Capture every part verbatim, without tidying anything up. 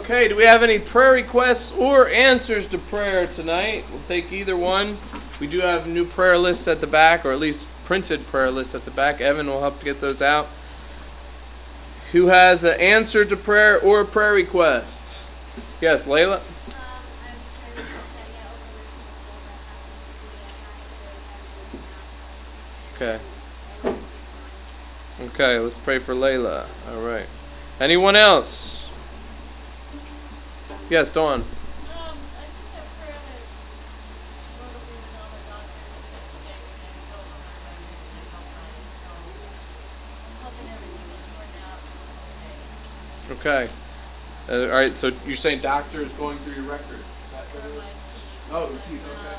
Okay, do we have any prayer requests or answers to prayer tonight? We'll take either one. We do have new prayer lists at the back, or at least printed prayer lists at the back. Evan will help to get those out. Who has an answer to prayer or a prayer request? Yes, Layla? Okay. Okay, let's pray for Layla. All right. Anyone else? Yes, Dawn. Okay. Uh, all right, so you're saying doctor is going through your record? Oh, geez, okay.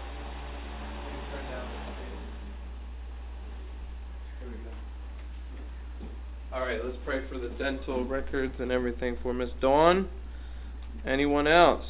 All right, let's pray for the dental records and everything for Miss Dawn. Anyone else?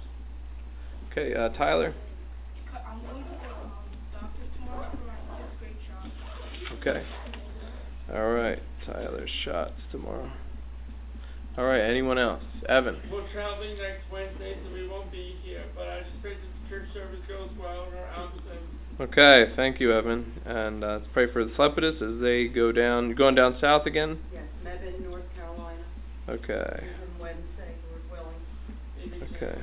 Okay, uh, Tyler. I'm going to the doctor tomorrow for my fifth grade shot. Okay. All right, Tyler, shots tomorrow. All right, anyone else? Evan. We're traveling next Wednesday, so we won't be here, but I just pray that the church service goes well in our absence. Okay, thank you, Evan. And uh, let's pray for the Slepidus as they go down. You're going down south again? Yes, Mebane, North Carolina. Okay. On Wednesday, Lord willing. Okay.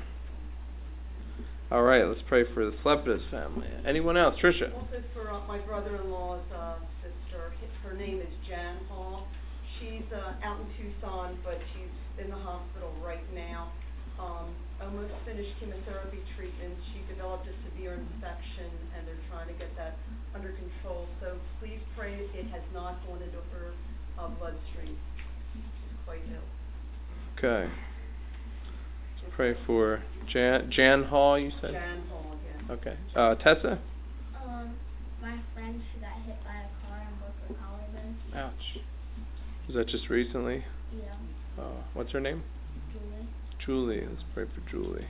All right, let's pray for the Slepidus family. Anyone else? Tricia. Also for uh, my brother-in-law's uh, sister. Her name is Jan Hall. She's uh, out in Tucson, but she's in the hospital right now. Um, almost finished chemotherapy treatment. She developed a severe infection, and they're trying to get that under control. So please pray it has not gone into her uh, bloodstream. She's quite ill. Okay. Let's pray for Jan, Jan Hall, you said? Jan Hall, yeah. Okay. Uh, Tessa? Um, my friend, she got hit by a car and broke her collarbone. Ouch. Was that just recently? Yeah. Uh, what's her name? Julie. Julie. Let's pray for Julie.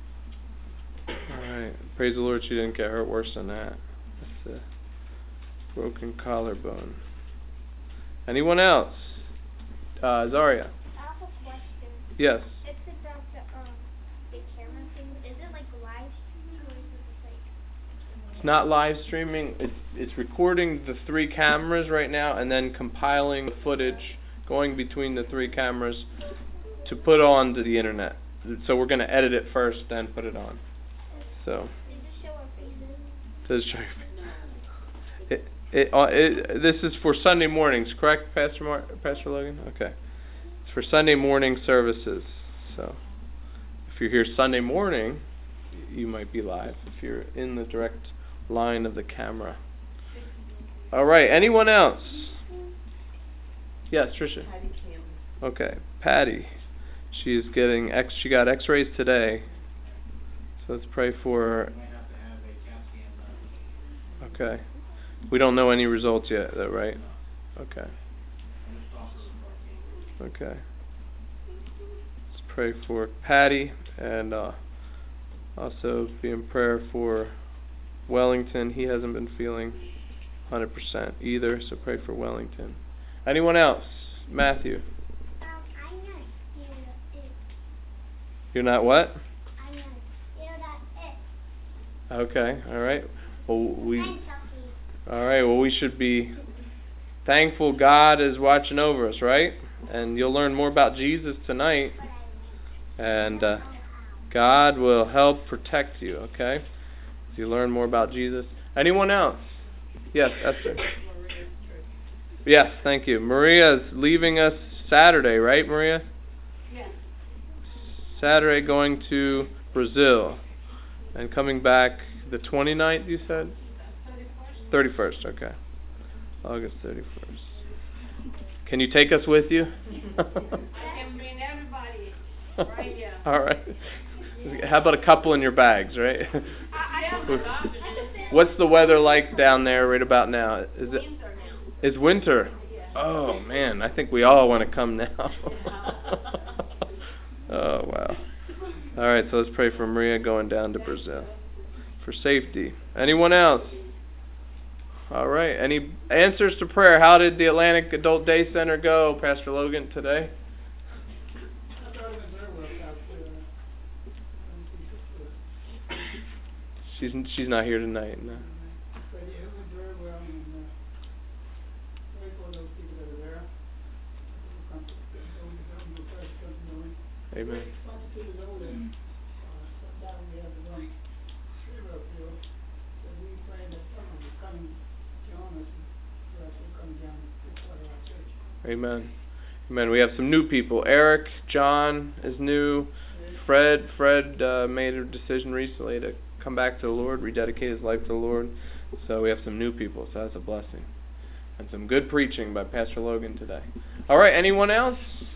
All right. Praise the Lord she didn't get hurt worse than that. That's a broken collarbone. Anyone else? Uh, Zaria. I have a question. Yes. It's about the, um, the camera thing. Is it like live streaming or is it just like... It's not live streaming. It's it's recording the three cameras right now and then compiling the footage going between the three cameras to put on to the internet. So we're going to edit it first, then put it on. So. Does it show our faces? Does it show your face? It, it, uh, it, this is for Sunday mornings, correct, Pastor Mar- Pastor Logan? Okay. It's for Sunday morning services. So if you're here Sunday morning, you might be live if you're in the direct line of the camera. All right. Anyone else? Yes, Tricia. Patty Campbell. Okay, Patty. She is getting X. She got X-rays today. So let's pray for her. Okay. We don't know any results yet, though, right? Okay. Okay. Let's pray for Patty and uh, also be in prayer for Wellington. He hasn't been feeling one hundred percent either, so pray for Wellington. Anyone else? Matthew. Um, I'm not scared of it. You're not what? I'm not scared of it. Okay, all right. Well, we. I'm Chucky. All right. Well, we should be thankful God is watching over us, right? And you'll learn more about Jesus tonight, and uh, God will help protect you. Okay. So you learn more about Jesus. Anyone else? Yes, Esther. Yes, thank you. Maria is leaving us Saturday, right, Maria? Yes. Saturday going to Brazil and coming back the twenty-ninth, you said? thirty-first, okay. August thirty-first. Can you take us with you? I can bring everybody right here. All right. How about a couple in your bags, right? I, I am What's the weather like down there right about now? Is it? winter now. It's winter. Oh man, I think we all want to come now. Oh wow. All right, so let's pray for Maria going down to Brazil for safety. Anyone else? All right. Any answers to prayer? How did the Atlantic Adult Day Center go, Pastor Logan, today? she's she's not here tonight. No. But yeah, it went very well, and uh, pray for those people that are there. Come to come to come to Christ, come to know Him. Amen. Lots of people know that. Uh, sometimes we have to run straight uphill. So we pray that someone will come and join us, and for us to come down and be part of our church. Amen. Amen. We have some new people. Eric, John is new. Fred, Fred uh, made a decision recently to come back to the Lord, rededicate his life to the Lord. So we have some new people, so that's a blessing. And some good preaching by Pastor Logan today. All right, anyone else?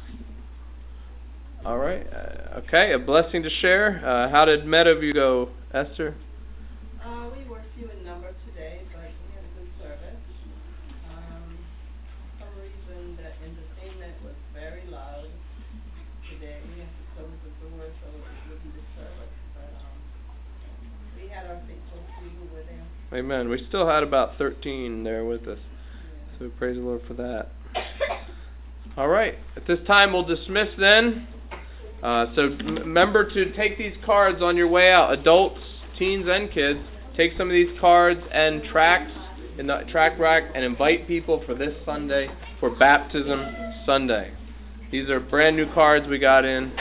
All right, uh, okay, a blessing to share. Uh, how did Meadowview go, Esther? Uh, we were few in number today, but we had a good service. Um, for some reason, the entertainment was very loud today. We had to close the door so it wouldn't disturb us. But um, we had our faithful few who were there. Amen. We still had about thirteen there with us. Yeah. So praise the Lord for that. All right. At this time, we'll dismiss then. Uh, so m- remember to take these cards on your way out. Adults, teens, and kids. Take some of these cards and tracts in the tract rack and invite people for this Sunday for Baptism Sunday. These are brand new cards we got in.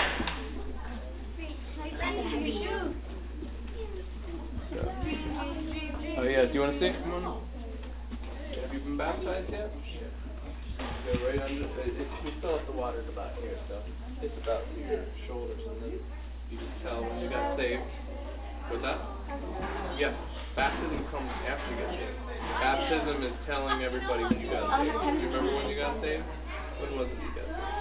Oh yeah, do you want to see? Come on. Have you been baptized yet? Go right under. It, it, we still have the water about here, so it's about to your shoulders, and then you can tell when you got saved. What's that? Yeah, baptism comes after you get saved. Baptism is telling everybody when you got saved. Do you remember when you got saved? When was it you got saved?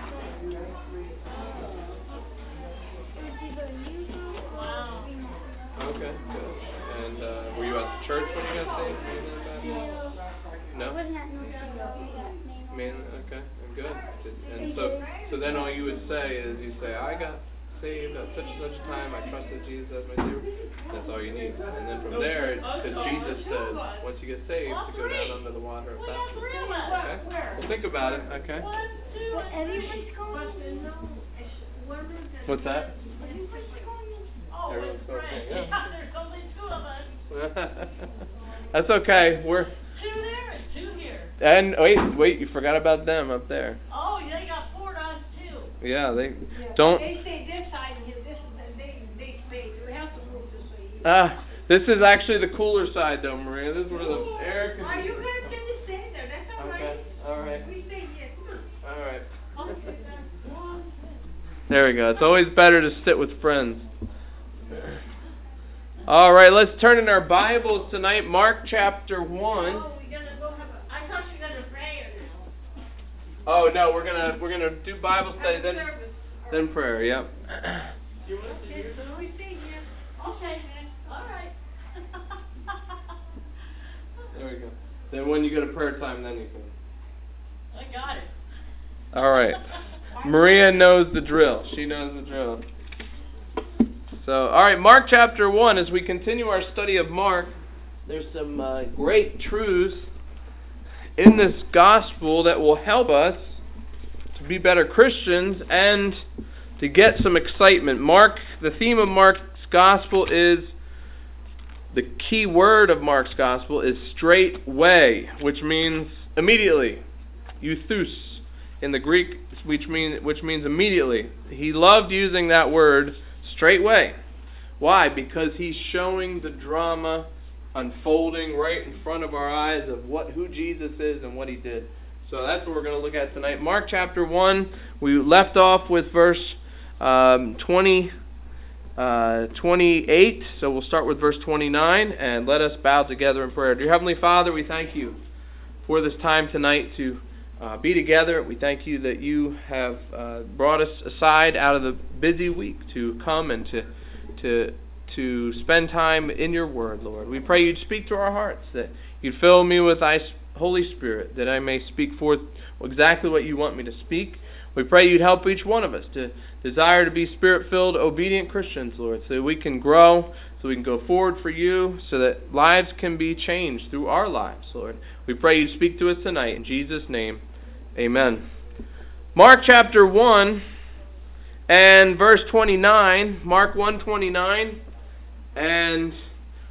Okay, good. And uh, were you at the church when you got saved? Were you in that No? Wasn't that no name? Man, okay, good. And so, so then all you would say is you say, I got saved at such and such a time, I trusted Jesus as my Savior. That's all you need. And then from there, because Jesus says, once you get saved, to go down under the water of baptism. Okay? Well, think about it, okay? But everyone's going. What's that? Everyone's going. Oh, Everyone's it's going, great. yeah. Yeah, there's only two of us. That's okay. We're Two there and two here. and wait, wait. You forgot about them up there. Oh, they got poured on too. Yeah, they don't. They stay this side and here, this is, they, they stay, we have to move this way. Ah, this is actually the cooler side, though, Maria. This is where the air can. Are you guys gonna stay there, that's all right. Okay, all right, We stay here, come on. all right. Okay, that's one thing. There we go. It's always better to sit with friends. All right, let's turn in our Bibles tonight. Mark chapter one. Oh, we gotta go have a, I thought you were gonna pray now. Oh no, we're gonna we're gonna do Bible study Have a then service. then prayer. Yep. You want to Okay, hear so we stay here. Okay, then, all right. There we go. Then when you go to prayer time, then you can. I got it. All right. Maria knows the drill. She knows the drill. So, all right, Mark chapter one. As we continue our study of Mark, there's some uh, great truths in this gospel that will help us to be better Christians and to get some excitement. Mark, the theme of Mark's gospel is, the key word of Mark's gospel is straightway, which means immediately. Euthus in the Greek, which mean which means immediately. He loved using that word, straightway. Why? Because he's showing the drama unfolding right in front of our eyes of what who Jesus is and what he did. So that's what we're going to look at tonight. Mark chapter one, we left off with verse um, twenty, uh, twenty-eight. So we'll start with verse twenty-nine, and let us bow together in prayer. Dear Heavenly Father, we thank you for this time tonight to uh, be together. We thank you that you have uh, brought us aside out of the busy week to come and to to to spend time in your word, Lord. We pray you'd speak to our hearts, that you'd fill me with thy Holy Spirit, that I may speak forth exactly what you want me to speak. We pray you'd help each one of us to desire to be Spirit-filled, obedient Christians, Lord, so that we can grow, so we can go forward for you, so that lives can be changed through our lives, Lord. We pray you'd speak to us tonight. In Jesus' name, amen. Mark chapter one and verse twenty-nine, Mark one twenty-nine, and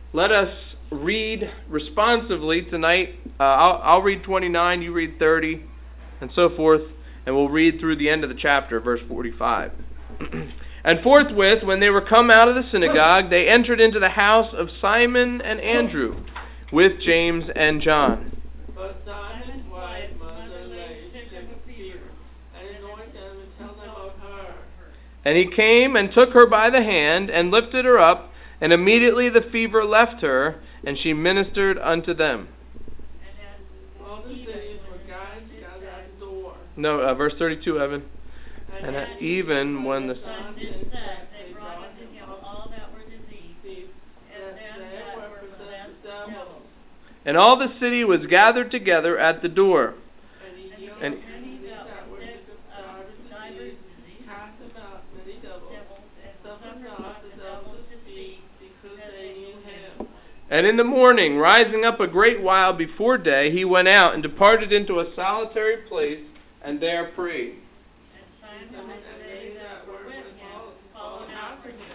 let us read responsively tonight. Uh, I'll, I'll read twenty-nine, you read thirty, and so forth, and we'll read through the end of the chapter, verse forty-five. And forthwith, when they were come out of the synagogue, they entered into the house of Simon and Andrew, with James and John. But Simon's wife, mother, lay sick of a fever, and anointed them and tell them of her. And he came and took her by the hand, and lifted her up, and immediately the fever left her, and she ministered unto them. All the cities were gathered together at the door. No, uh, verse thirty-two, Evan. And And uh, even when the sun did set, they brought unto him all that were diseased, and them that were possessed of devils. and all the city was gathered together at the door. And he healed And- many that were sick of divers diseases, cast them out many devils, suffered not the devils to speak, because they knew him. And in the morning, rising up a great while before day, he went out and departed into a solitary place, and there prayed. And Simon and they that were with him followed after him.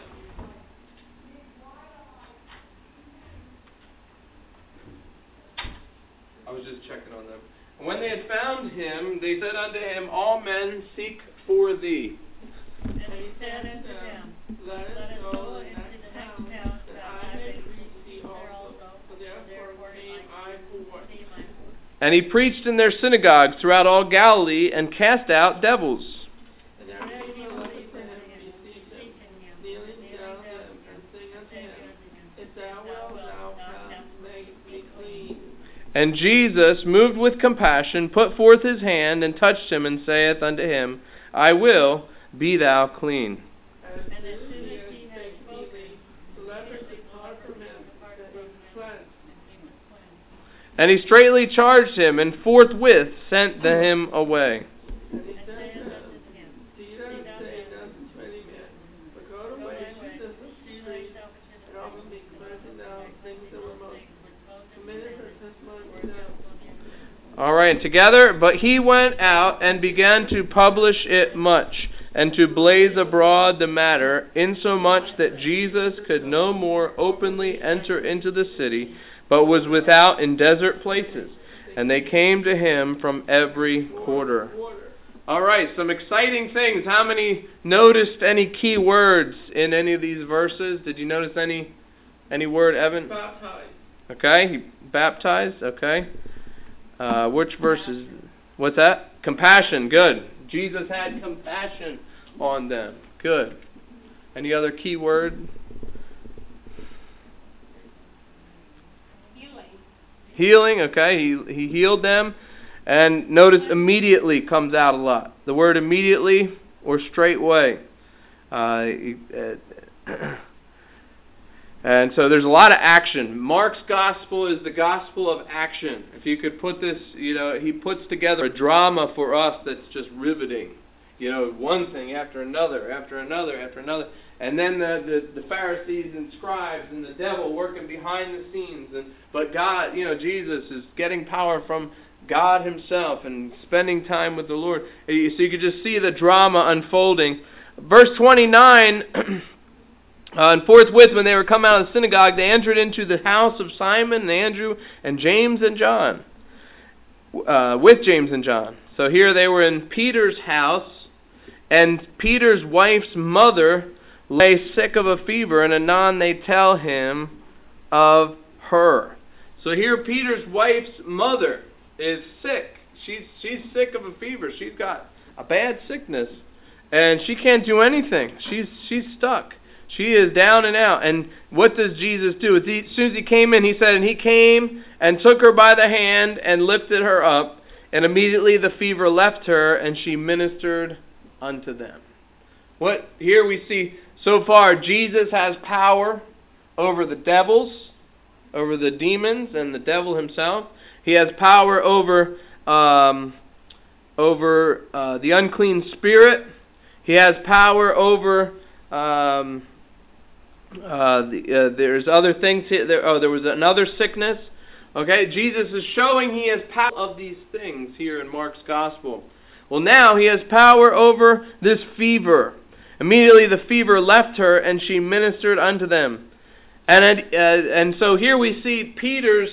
I was just checking on them. And when they had found him, they said unto him, All men seek for thee. And he said unto them, Let Let us us go go into into the the next next town, town, that that I I may may preach thee there also. also. For therefore came I forth. See my And he preached in their synagogues throughout all Galilee, and cast out devils. And there There came he a leper believed to in him, him, beseeching him, beseeching him, kneeling kneeling down down him, and saying unto him, If thou wilt, thou canst make me clean. And Jesus, moved with compassion, put forth his hand, and touched him, and saith unto him, I will, be thou clean. And And as soon soon as as he had spake spoken, he, the leper departed from him, and was cleansed. and he was cleansed. And he straightly charged him, and forthwith sent the him away. And he And said saith to him, unto him, See thou say thus to many men, but go Go the way thy to way, the do street, thyself into and the offer me cleansing thou things that were most committed for testimony to them. All right, together. But he went out and began to publish it much, and to blaze abroad the matter, insomuch that Jesus could no more openly enter into the city, but was without in desert places. And they came to him from every quarter. All right, some exciting things. How many noticed any key words in any of these verses? Did you notice any any word, Evan? Baptized. Okay, he baptized. Okay. Uh, which verses? What's that? Compassion. Good. Jesus had compassion on them. Good. Any other key word? Healing. Healing. Okay, he he healed them, and notice immediately comes out a lot. The word immediately or straightway. Uh, he- uh, And so there's a lot of action. Mark's gospel is the gospel of action. If you could put this, you know, he puts together a drama for us that's just riveting. You know, one thing after another, after another, after another. And then the, the, the Pharisees and scribes and the devil working behind the scenes. And But God, you know, Jesus is getting power from God himself and spending time with the Lord. So you could just see the drama unfolding. Verse twenty-nine... Uh, and forthwith, when they were come out of the synagogue, they entered into the house of Simon and Andrew and James and John, uh, with James and John. So here they were in Peter's house, and Peter's wife's mother lay sick of a fever, and anon they tell him of her. So here Peter's wife's mother is sick. She's she's sick of a fever. She's got a bad sickness, and she can't do anything. She's she's stuck. She is down and out. And what does Jesus do? As, he, as soon as he came in, he said, and he came and took her by the hand and lifted her up. And immediately the fever left her, and she ministered unto them. What here we see so far, Jesus has power over the devils, over the demons and the devil himself. He has power over, um, over uh, the unclean spirit. He has power over... Um, Uh, the, uh, there's other things here. There, oh, there was another sickness. Okay, Jesus is showing he has power of these things here in Mark's gospel. Well, now he has power over this fever. Immediately the fever left her, and she ministered unto them. And it, uh, and so here we see Peter's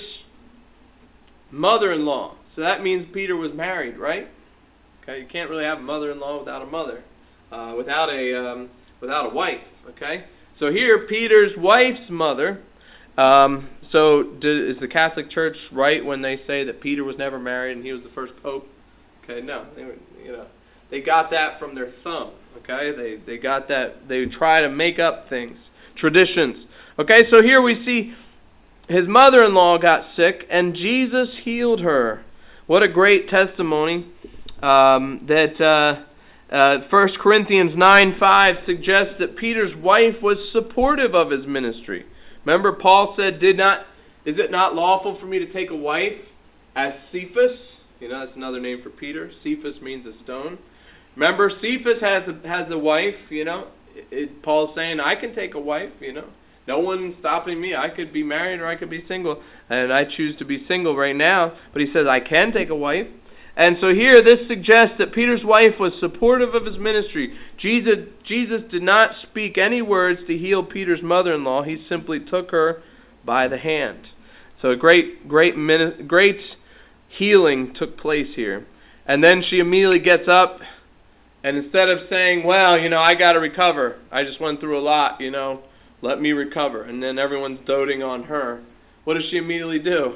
mother-in-law. So that means Peter was married, right? Okay, you can't really have a mother-in-law without a mother, uh, without a um, without a wife. Okay, so here Peter's wife's mother. Um, so do, is the Catholic Church right when they say that Peter was never married and he was the first pope? Okay, no, they were, you know, they got that from their thumb. Okay, they they got that. They try to make up things, traditions. Okay, so here we see his mother-in-law got sick and Jesus healed her. What a great testimony. Um, that uh, uh, First Corinthians nine five suggests that Peter's wife was supportive of his ministry. Remember, Paul said, "Did not is it not lawful for me to take a wife as Cephas?" You know, that's another name for Peter. Cephas means a stone. Remember, Cephas has a, has a wife. You know, it, it, Paul's saying, "I can take a wife." You know, no one's stopping me. I could be married or I could be single, and I choose to be single right now. But he says, "I can take a wife." And so here, this suggests that Peter's wife was supportive of his ministry. Jesus, Jesus did not speak any words to heal Peter's mother-in-law. He simply took her by the hand. So a great, great, great healing took place here. And then she immediately gets up, and instead of saying, "Well, you know, I got to recover. I just went through a lot, you know, let me recover." And then everyone's doting on her. What does she immediately do?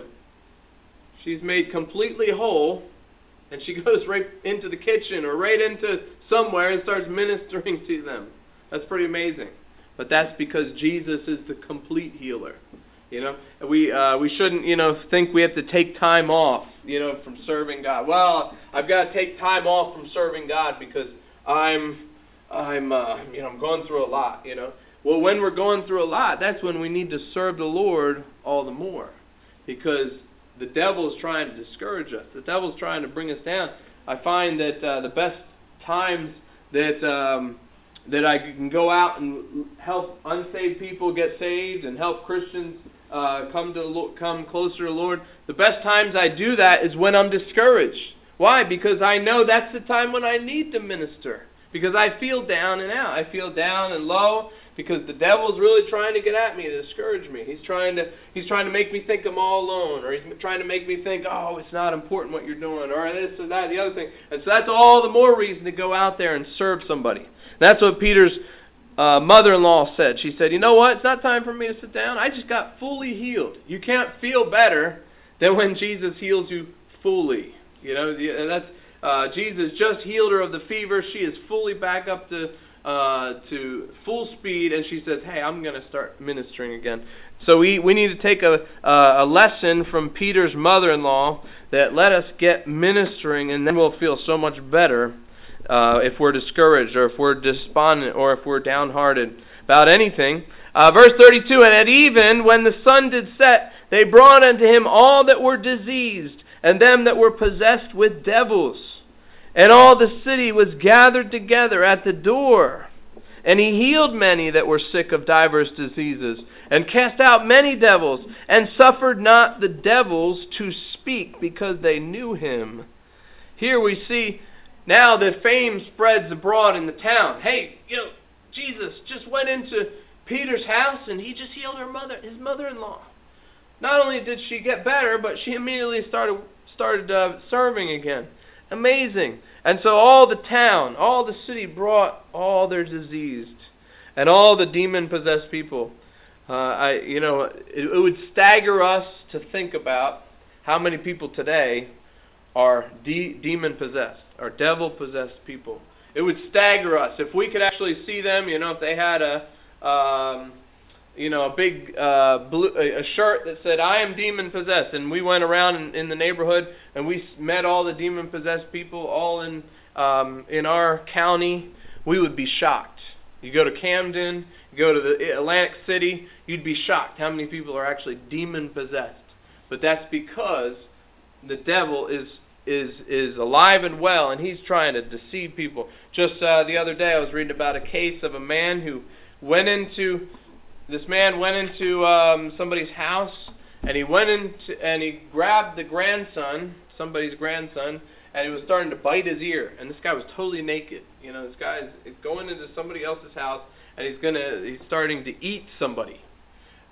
She's made completely whole. And she goes right into the kitchen or right into somewhere and starts ministering to them. That's pretty amazing. But that's because Jesus is the complete healer. You know, we uh, we shouldn't you know think we have to take time off you know from serving God. Well, I've got to take time off from serving God because I'm I'm uh, you know I'm going through a lot. You know, well, when we're going through a lot, that's when we need to serve the Lord all the more, because the devil's trying to discourage us. The devil's trying to bring us down. I find that uh, the best times that um, that I can go out and help unsaved people get saved and help Christians uh, come to come closer to the Lord, the best times I do that is when I'm discouraged. Why? Because I know that's the time when I need to minister. Because I feel down and out. I feel down and low. Because the devil's really trying to get at me to discourage me. He's trying to he's trying to make me think I'm all alone, or he's trying to make me think, oh, it's not important what you're doing, or this or that, the other thing. And so that's all the more reason to go out there and serve somebody. And that's what Peter's uh, mother-in-law said. She said, "You know what? It's not time for me to sit down. I just got fully healed." You can't feel better than when Jesus heals you fully. You know, and that's uh, Jesus just healed her of the fever. She is fully back up to. Uh, to full speed, and she says, "Hey, I'm going to start ministering again." So we, we need to take a uh, a lesson from Peter's mother-in-law that let us get ministering, and then we'll feel so much better uh, if we're discouraged or if we're despondent or if we're downhearted about anything. Uh, verse thirty-two, "And at even when the sun did set, they brought unto him all that were diseased, and them that were possessed with devils. And all the city was gathered together at the door. And he healed many that were sick of divers diseases, and cast out many devils, and suffered not the devils to speak, because they knew him." Here we see now that fame spreads abroad in the town. Hey, you know, Jesus just went into Peter's house, and he just healed her mother, his mother-in-law. Not only did she get better, but she immediately started started uh, serving again. Amazing. And so all the town, all the city brought all their diseased and all the demon-possessed people. Uh, I, you know, it, it would stagger us to think about how many people today are de- demon-possessed, are devil-possessed people. It would stagger us if we could actually see them. You know, if they had a, um, you know, a big uh, blue, a shirt that said, "I am demon-possessed," and we went around in, in the neighborhood and we met all the demon-possessed people all in um, in our county, we would be shocked. You go to Camden, you go to the Atlantic City, you'd be shocked how many people are actually demon-possessed. But that's because the devil is is is alive and well, and he's trying to deceive people. Just uh, the other day, I was reading about a case of a man who went into This man went into um, somebody's house, and he went into and he grabbed the grandson, somebody's grandson, and he was starting to bite his ear. And this guy was totally naked. You know, this guy is going into somebody else's house, and he's gonna he's starting to eat somebody.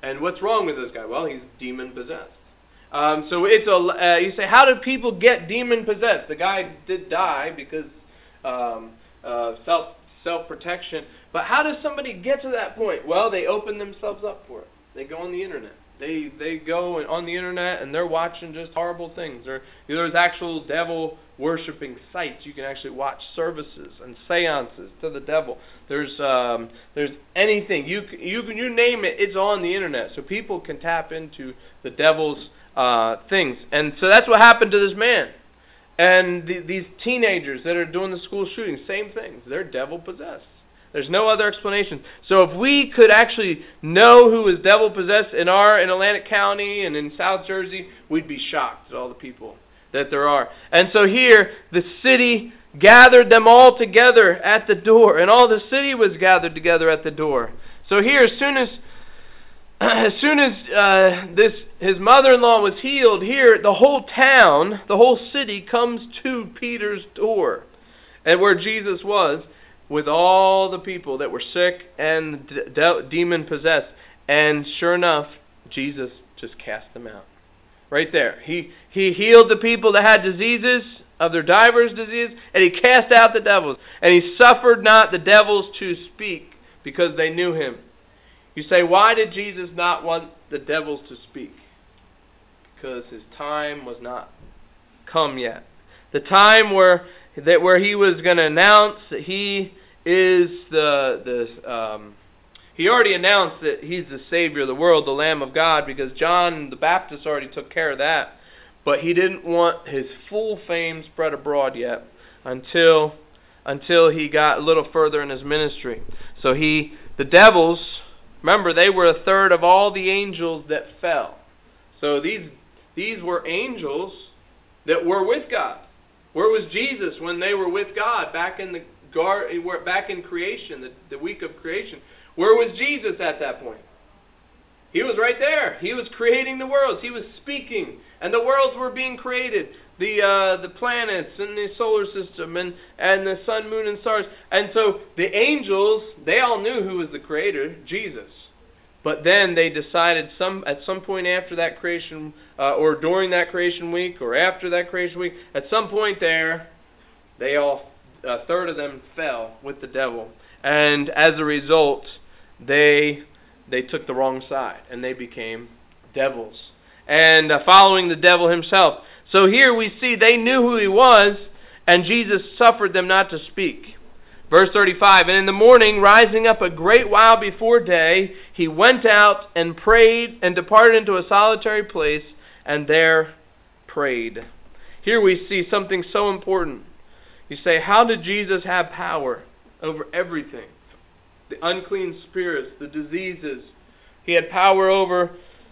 And what's wrong with this guy? Well, he's demon-possessed. Um, so it's a, uh, you say, how did people get demon-possessed? The guy did die because um, uh, self, self-protection. But how does somebody get to that point? Well, they open themselves up for it. They go on the internet. They they go on the internet and they're watching just horrible things. Or there's actual devil worshiping sites. You can actually watch services and seances to the devil. There's um, there's anything you you you name it. It's on the internet, so people can tap into the devil's uh, things. And so that's what happened to this man. And the, these teenagers that are doing the school shootings, same things. They're devil possessed. There's no other explanation. So if we could actually know who is devil-possessed in our in Atlantic County and in South Jersey, we'd be shocked at all the people that there are. And so here, the city gathered them all together at the door, and all the city was gathered together at the door. So here, as soon as as soon as uh, this his mother-in-law was healed, here the whole town, the whole city comes to Peter's door, and where Jesus was, with all the people that were sick and de- demon-possessed. And sure enough, Jesus just cast them out. Right there. He he healed the people that had diseases, of their divers diseases, and he cast out the devils. And he suffered not the devils to speak, because they knew him. You say, why did Jesus not want the devils to speak? Because his time was not come yet. The time where that where he was going to announce that he is the the um, he already announced that he's the Savior of the world, the Lamb of God, because John the Baptist already took care of that. But he didn't want his full fame spread abroad yet until until he got a little further in his ministry. So he the devils, remember, they were a third of all the angels that fell. So these these were angels that were with God. Where was Jesus when they were with God back in the garden, back in creation, the, the week of creation? Where was Jesus at that point? He was right there. He was creating the worlds. He was speaking, and the worlds were being created. The uh, the planets and the solar system and, and the sun, moon, and stars. And so the angels, they all knew who was the creator, Jesus. But then they decided some at some point after that creation, uh, or during that creation week, or after that creation week, at some point there, they all, a third of them fell with the devil. And as a result, they they took the wrong side, and they became devils. And uh, following the devil himself. So here we see they knew who he was, and Jesus suffered them not to speak. Verse thirty-five, and in the morning, rising up a great while before day, he went out and prayed and departed into a solitary place, and there prayed. Here we see something so important. You say, how did Jesus have power over everything? The unclean spirits, the diseases. He had power over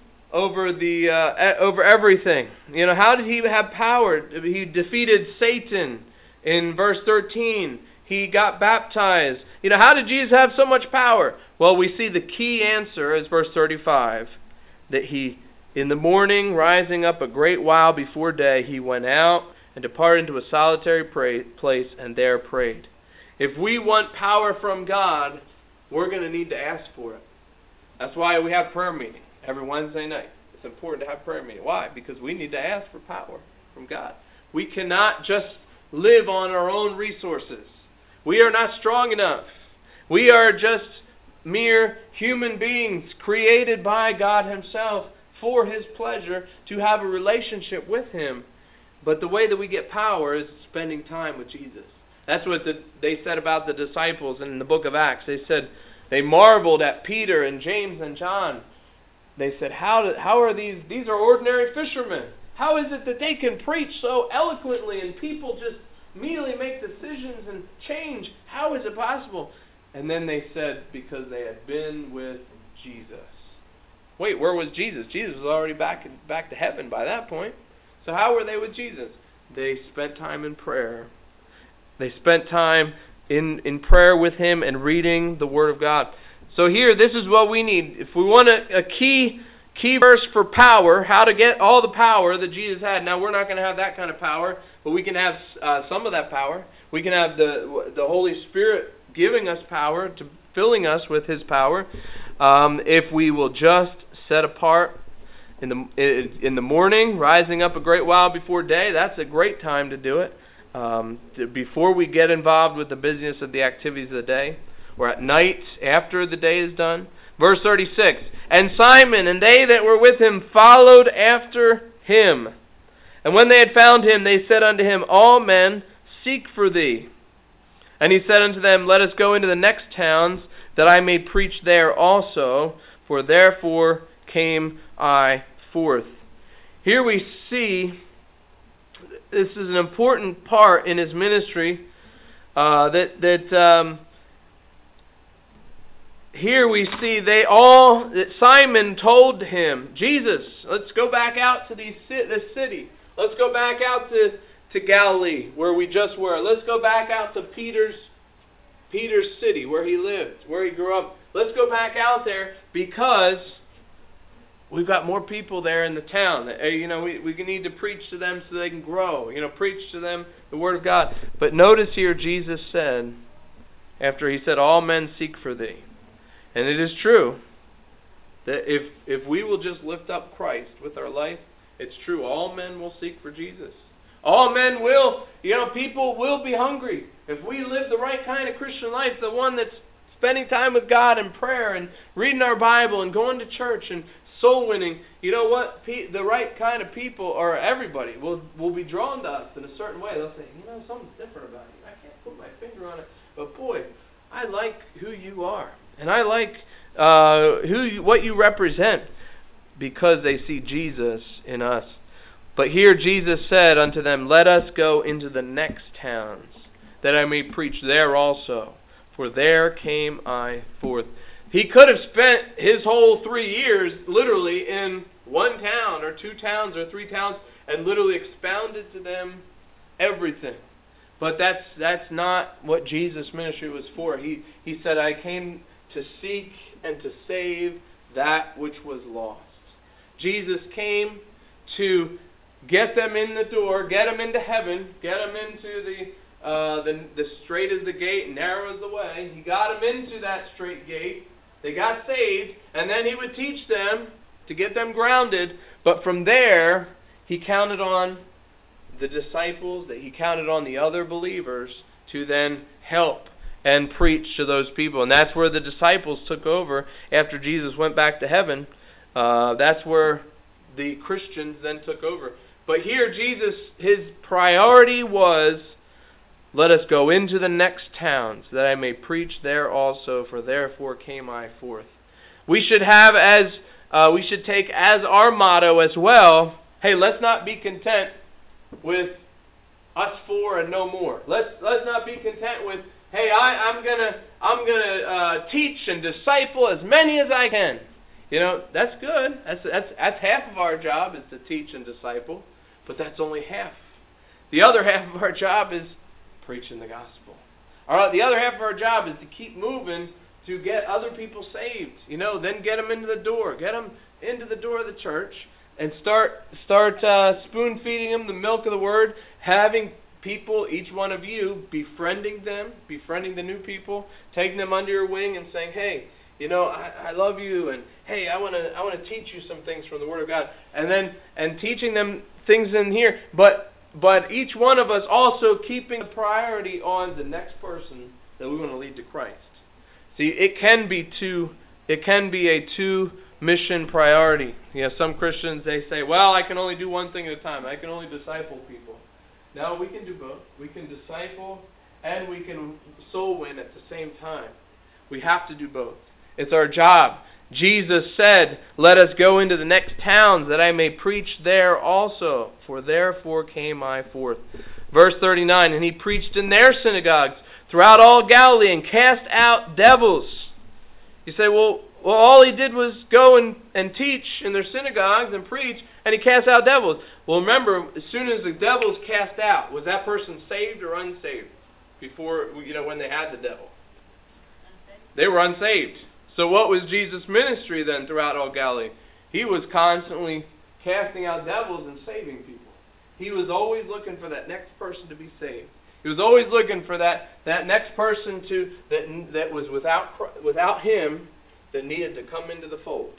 over the uh, over everything. You know, how did he have power? He defeated Satan in verse thirteen. He got baptized. You know, how did Jesus have so much power? Well, we see the key answer is verse thirty-five. That he, in the morning, rising up a great while before day, he went out and departed into a solitary pray, place and there prayed. If we want power from God, we're going to need to ask for it. That's why we have prayer meeting every Wednesday night. It's important to have prayer meeting. Why? Because we need to ask for power from God. We cannot just live on our own resources. We are not strong enough. We are just mere human beings created by God himself for his pleasure to have a relationship with him. But the way that we get power is spending time with Jesus. That's what the, they said about the disciples in the book of Acts. They said they marveled at Peter and James and John. They said, how, do, how are these, these are ordinary fishermen. How is it that they can preach so eloquently and people just immediately make decisions and change? How is it possible? And then they said, because they had been with Jesus. Wait, where was Jesus? Jesus was already back in, back to heaven by that point. So how were they with Jesus? They spent time in prayer. They spent time in, in prayer with him and reading the Word of God. So here, this is what we need. If we want a, a key key verse for power, how to get all the power that Jesus had. Now, we're not going to have that kind of power, but we can have uh, some of that power. We can have the the Holy Spirit giving us power, to filling us with his power, um, if we will just set apart in the in the morning, rising up a great while before day. That's a great time to do it. Um, to, before we get involved with the business of the activities of the day, or at night after the day is done. Verse thirty-six, and Simon and they that were with him followed after him. And when they had found him, they said unto him, all men seek for thee. And he said unto them, let us go into the next towns, that I may preach there also, for therefore came I forth. Here we see, this is an important part in his ministry, uh, that, that um, here we see they all, that Simon told him, Jesus, let's go back out to these, this city. Let's go back out to, to Galilee, where we just were. Let's go back out to Peter's Peter's city, where he lived, where he grew up. Let's go back out there because we've got more people there in the town. You know, we, we need to preach to them so they can grow. You know, preach to them the Word of God. But notice here Jesus said, after he said, all men seek for thee. And it is true that if if we will just lift up Christ with our life, it's true. All men will seek for Jesus. All men will, you know, people will be hungry. If we live the right kind of Christian life, the one that's spending time with God in prayer and reading our Bible and going to church and soul winning, you know what? Pe- the right kind of people, or everybody, will will be drawn to us in a certain way. They'll say, you know, something's different about you. I can't put my finger on it, but boy, I like who you are, and I like uh, who you, what you represent, because they see Jesus in us. But here Jesus said unto them, let us go into the next towns, that I may preach there also, for there came I forth. He could have spent his whole three years literally in one town or two towns or three towns and literally expounded to them everything. But that's that's not what Jesus' ministry was for. He he said, I came to seek and to save that which was lost. Jesus came to get them in the door, get them into heaven, get them into the, uh, the, the straight is the gate, narrow is the way. He got them into that straight gate. They got saved, and then he would teach them to get them grounded. But from there, he counted on the disciples, that he counted on the other believers to then help and preach to those people. And that's where the disciples took over after Jesus went back to heaven. Uh, that's where the Christians then took over. But here Jesus, his priority was, let us go into the next towns, that I may preach there also, for therefore came I forth. We should have as, uh, we should take as our motto as well, hey, let's not be content with us four and no more. Let's let's not be content with, hey, I, I'm gonna I'm gonna uh, teach and disciple as many as I can. You know, that's good. That's that's that's half of our job is to teach and disciple, but that's only half. The other half of our job is preaching the gospel. All right, the other half of our job is to keep moving to get other people saved. You know, then get them into the door, get them into the door of the church, and start start uh, spoon feeding them the milk of the word, having people, each one of you, befriending them, befriending the new people, taking them under your wing and saying, hey, you know, I, I love you, and hey, I want to I want to teach you some things from the Word of God, and then and teaching them things in here, but but each one of us also keeping the priority on the next person that we want to lead to Christ. See, it can be two. It can be a two mission priority. You know, some Christians, they say, well, I can only do one thing at a time. I can only disciple people. No, we can do both. We can disciple and we can soul win at the same time. We have to do both. It's our job. Jesus said, let us go into the next towns that I may preach there also, for therefore came I forth. Verse thirty-nine, and he preached in their synagogues throughout all Galilee and cast out devils. You say, well, well, all he did was go and, and teach in their synagogues and preach, and he cast out devils. Well, remember, as soon as the devils cast out, was that person saved or unsaved? Before, you know, when they had the devil. They were unsaved. So what was Jesus' ministry then throughout all Galilee? He was constantly casting out devils and saving people. He was always looking for that next person to be saved. He was always looking for that, that next person to that that was without without him that needed to come into the fold.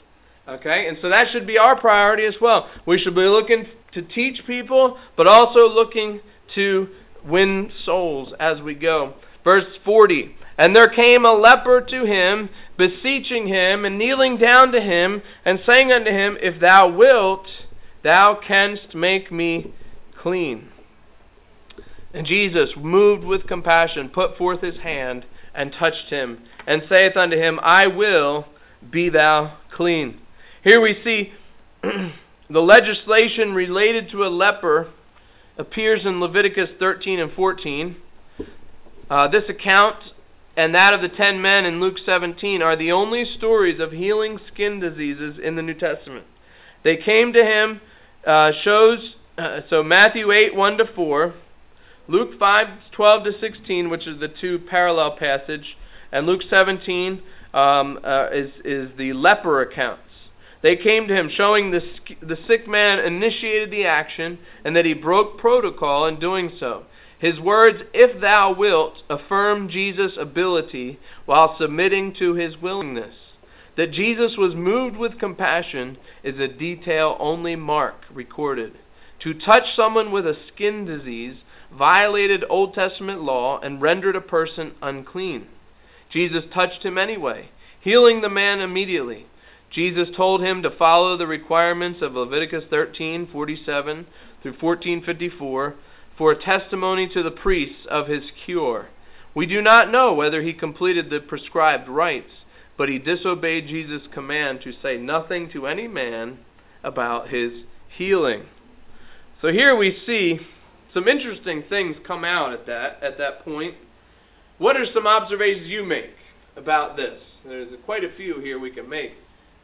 Okay, and so that should be our priority as well. We should be looking to teach people, but also looking to win souls as we go. Verse forty, and there came a leper to him, beseeching him, and kneeling down to him, and saying unto him, If thou wilt, thou canst make me clean. And Jesus, moved with compassion, put forth his hand, and touched him, and saith unto him, I will, be thou clean. Here we see the legislation related to a leper appears in Leviticus thirteen and fourteen. Uh, this account and that of the ten men in Luke seventeen are the only stories of healing skin diseases in the New Testament. They came to him, uh, shows, uh, so Matthew eight, one to four, Luke five, twelve to sixteen, which is the two parallel passage, and Luke seventeen um, uh, is, is the leper accounts. They came to him, showing the, the sick man initiated the action, and that he broke protocol in doing so. His words, if thou wilt, affirm Jesus' ability while submitting to his willingness. That Jesus was moved with compassion is a detail only Mark recorded. To touch someone with a skin disease violated Old Testament law and rendered a person unclean. Jesus touched him anyway, healing the man immediately. Jesus told him to follow the requirements of Leviticus thirteen, forty-seven through fourteen, fifty-four for a testimony to the priests of his cure. We do not know whether he completed the prescribed rites, but he disobeyed Jesus' command to say nothing to any man about his healing. So here we see some interesting things come out at that at that point. What are some observations you make about this? There's quite a few here we can make.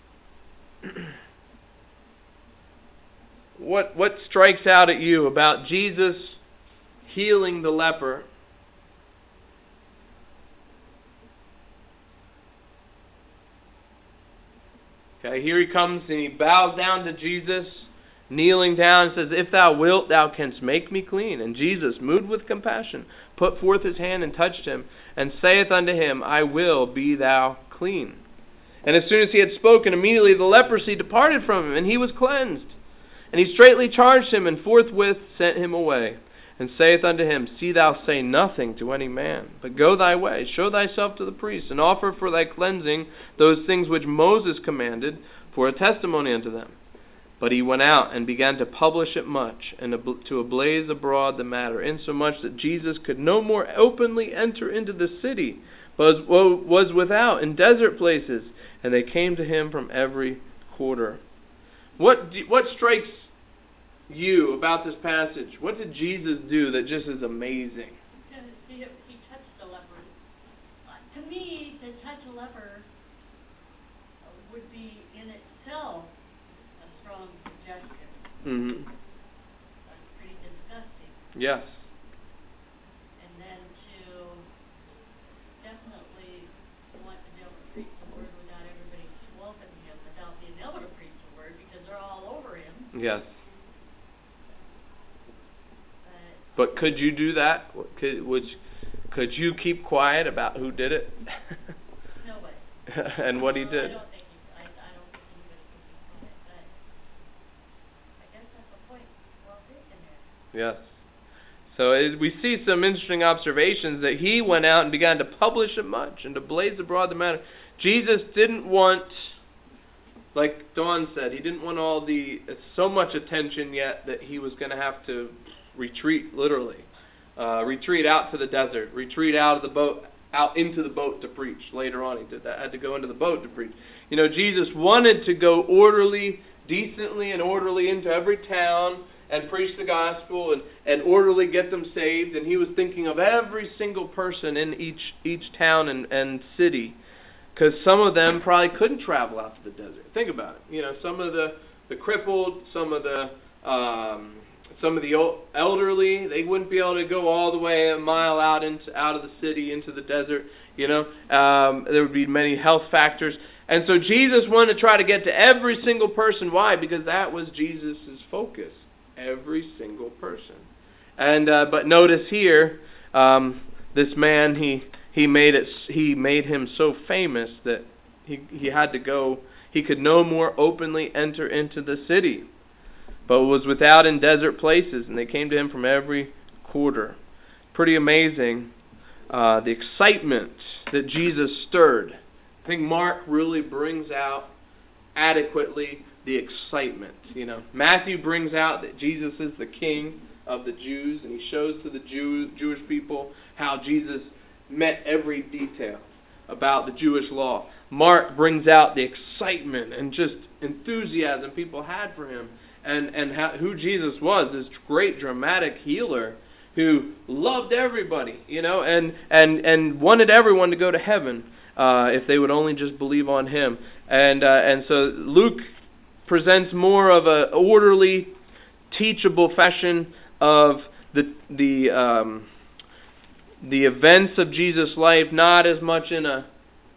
What what strikes out at you about Jesus healing the leper? Okay, here he comes and he bows down to Jesus, kneeling down, and says, If thou wilt, thou canst make me clean. And Jesus, moved with compassion, put forth his hand and touched him, and saith unto him, I will, be thou clean. And as soon as he had spoken, immediately the leprosy departed from him, and he was cleansed. And he straightly charged him, and forthwith sent him away, and saith unto him, See thou say nothing to any man, but go thy way, show thyself to the priest, and offer for thy cleansing those things which Moses commanded, for a testimony unto them. But he went out and began to publish it much, and to ablaze abroad the matter, insomuch that Jesus could no more openly enter into the city, but was without in desert places, and they came to him from every quarter. What do, what strikes you about this passage? What did Jesus do that just is amazing? He, he touched the leper. Uh, to me, to touch a leper would be in itself a strong suggestion. Mm-hmm. That's pretty disgusting. Yes. And then to definitely want to be able to preach the word without everybody swamping him, without being able to preach the word because they're all over him. Yes. But, But could you do that? Could, would, could you keep quiet about who did it? no way. And what he No, did? I don't think you, I, I don't think anybody could be quiet, but I guess that's the point. Well taken there. Yes. So it, we see some interesting observations that he went out and began to publish it much and to blaze abroad the matter. Jesus didn't want, like Dawn said, he didn't want all the so much attention yet that he was going to have to retreat, literally. Uh, retreat out to the desert. Retreat out of the boat, out into the boat to preach. Later on he did that. Had to go into the boat to preach. You know, Jesus wanted to go orderly, decently and orderly into every town and preach the gospel and, and orderly get them saved. And he was thinking of every single person in each each town and, and city. Because some of them probably couldn't travel out to the desert. Think about it. You know, some of the, the crippled, some of the um, some of the old, elderly, they wouldn't be able to go all the way a mile out into out of the city into the desert. You know, um, there would be many health factors. And so Jesus wanted to try to get to every single person. Why? Because that was Jesus' focus. Every single person. And uh, but notice here, um, this man, he he made it. He made him so famous that he he had to go. he could no more openly enter into the city, but was without in desert places, and they came to him from every quarter. Pretty amazing, uh, the excitement that Jesus stirred. I think Mark really brings out adequately the excitement. You know, Matthew brings out that Jesus is the King of the Jews, and he shows to the Jew, Jewish people how Jesus met every detail about the Jewish law. Mark brings out the excitement and just enthusiasm people had for him, and and how, who Jesus was, this great dramatic healer who loved everybody, you know, and and and wanted everyone to go to heaven uh, if they would only just believe on him. And uh, and so Luke presents more of a orderly, teachable fashion of the the um, the events of Jesus' life, not as much in a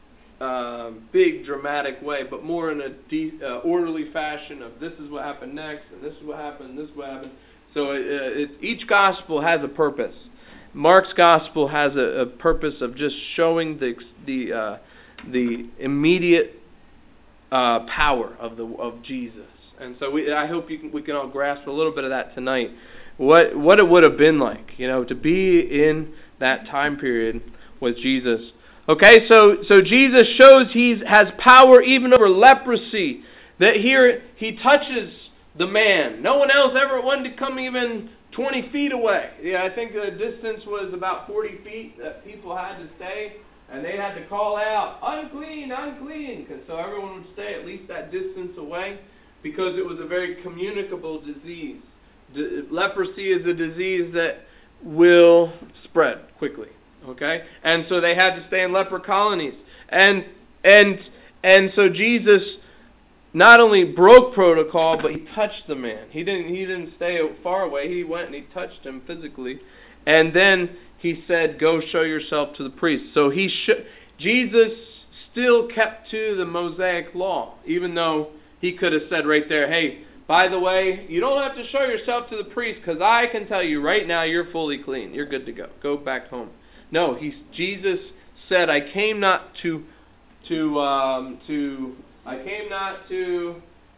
uh, big dramatic way, but more in a de- uh, orderly fashion of this is what happened next, and this is what happened, and this is what happened. So it, it, each gospel has a purpose. Mark's gospel has a, a purpose of just showing the the uh, the immediate uh, power of the of Jesus. And so we, I hope you can, we can all grasp a little bit of that tonight. What what it would have been like, you know, to be in that time period with Jesus. Okay, so so Jesus shows he has power even over leprosy. That here he touches the man. No one else ever wanted to come even twenty feet away. Yeah, I think the distance was about forty feet that people had to stay, and they had to call out, unclean, unclean, because so everyone would stay at least that distance away, because it was a very communicable disease. D- leprosy is a disease that will spread quickly. Okay, and so they had to stay in leper colonies, and and and so Jesus not only broke protocol, but he touched the man. He didn't he didn't stay far away. He went and he touched him physically, and then he said, "Go show yourself to the priest." So he sh- Jesus still kept to the Mosaic law, even though he could have said right there, "Hey, by the way, you don't have to show yourself to the priest, because I can tell you right now you're fully clean. You're good to go. Go back home." No, he Jesus said, "I came not to to um, to I came not to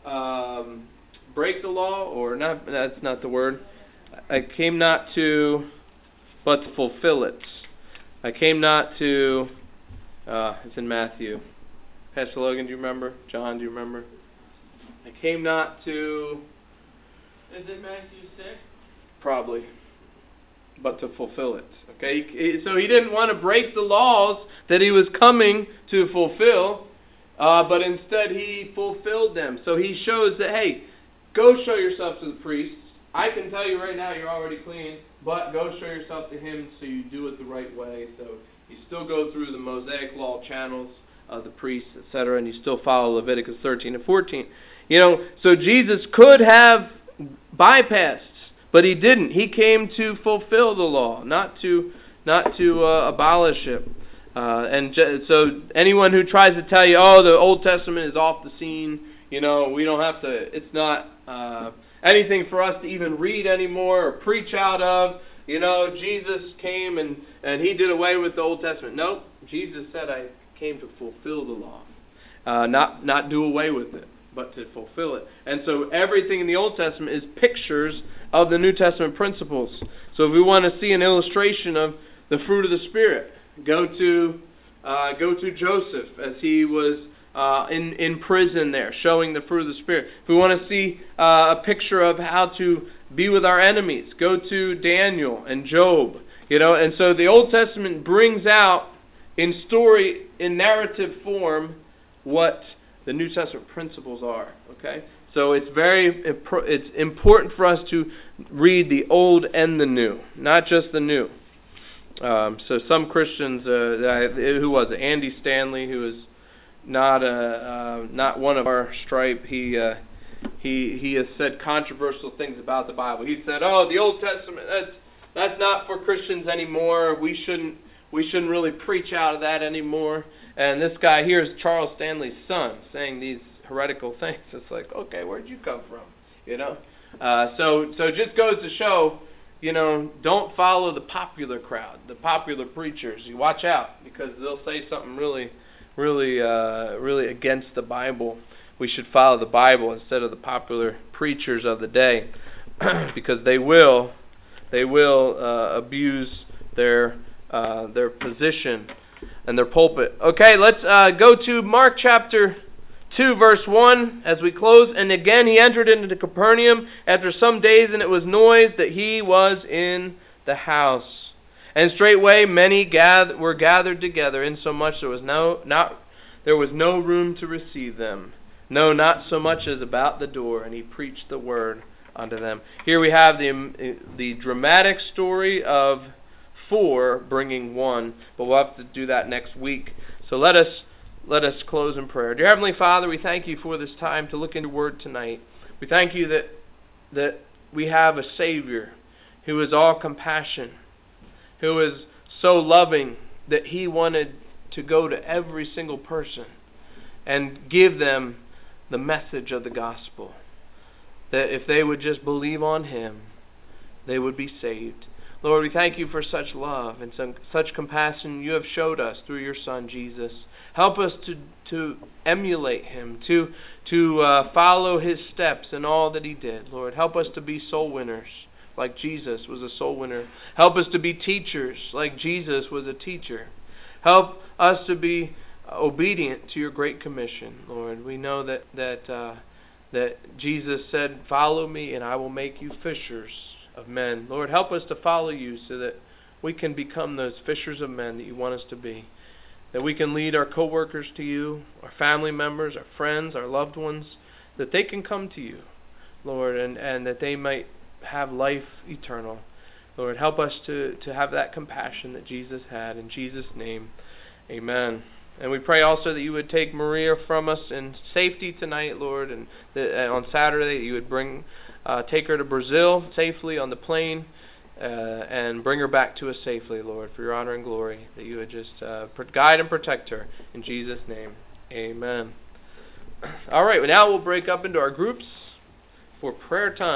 um, break the law, or not. That's not the word. I came not to, but to fulfill it. I came not to." Uh, it's in Matthew. Pastor Logan, do you remember? John, do you remember? I came not to. Is it Matthew six? Probably. But to fulfill it. Okay, so he didn't want to break the laws that he was coming to fulfill, uh, but instead he fulfilled them. So he shows that, hey, go show yourself to the priest. I can tell you right now you're already clean, but go show yourself to him so you do it the right way. So you still go through the Mosaic law channels of the priests, et cetera, and you still follow Leviticus thirteen and fourteen. You know, so Jesus could have bypassed, but he didn't. He came to fulfill the law, not to not to uh, abolish it. Uh, and j- so anyone who tries to tell you, oh, the Old Testament is off the scene, you know, we don't have to, it's not uh, anything for us to even read anymore or preach out of. You know, Jesus came and, and he did away with the Old Testament. Nope. Jesus said, I came to fulfill the law, uh, not not do away with it, but to fulfill it. And so everything in the Old Testament is pictures of the New Testament principles. So if we want to see an illustration of the fruit of the Spirit, go to uh, go to Joseph as he was uh, in, in prison there, showing the fruit of the Spirit. If we want to see uh, a picture of how to be with our enemies, go to Daniel and Job. You know, and so the Old Testament brings out in story, in narrative form, what the New Testament principles are. Okay, so it's very it's important for us to read the Old and the New, not just the New. Um, so some Christians, uh, who was it? Andy Stanley, who is not a uh, not one of our stripe. He uh, he he has said controversial things about the Bible. He said, "Oh, the Old Testament that's that's not for Christians anymore. We shouldn't we shouldn't really preach out of that anymore." And this guy here is Charles Stanley's son, saying these heretical things. It's like, okay, where'd you come from? You know. Uh, so so it just goes to show, you know, don't follow the popular crowd, the popular preachers. You watch out, because they'll say something really, really, uh, really against the Bible. we should follow the Bible instead of the popular preachers of the day, because they will, they will uh, abuse their uh, their position and their pulpit. Okay, let's uh, go to Mark chapter two, verse one, as we close. And again he entered into Capernaum after some days, and it was noised that he was in the house. And straightway many gather, were gathered together, insomuch there was no not there was no room to receive them, no, not so much as about the door. And he preached the word unto them. Here we have the the dramatic story of four bringing one, but we'll have to do that next week. So let us let us close in prayer. Dear Heavenly Father, we thank you for this time to look into your word tonight. We thank you that that we have a Savior who is all compassion, who is so loving that he wanted to go to every single person and give them the message of the gospel. That if they would just believe on him, they would be saved. Lord, we thank you for such love and some, such compassion you have showed us through your Son, Jesus. Help us to to emulate him, to to uh, follow his steps in all that he did. Lord, help us to be soul winners like Jesus was a soul winner. Help us to be teachers like Jesus was a teacher. Help us to be obedient to your great commission, Lord. We know that that uh, that Jesus said, "Follow me, and I will make you fishers of men." Lord, help us to follow you so that we can become those fishers of men that you want us to be. That we can lead our co-workers to you, our family members, our friends, our loved ones, that they can come to you, Lord, and, and that they might have life eternal. Lord, help us to, to have that compassion that Jesus had. In Jesus' name, amen. And we pray also that you would take Maria from us in safety tonight, Lord, and that uh, on Saturday that you would bring, uh, take her to Brazil safely on the plane, uh, and bring her back to us safely, Lord, for your honor and glory. That you would just uh, guide and protect her. In Jesus' name, amen. All right, well, now we'll break up into our groups for prayer time.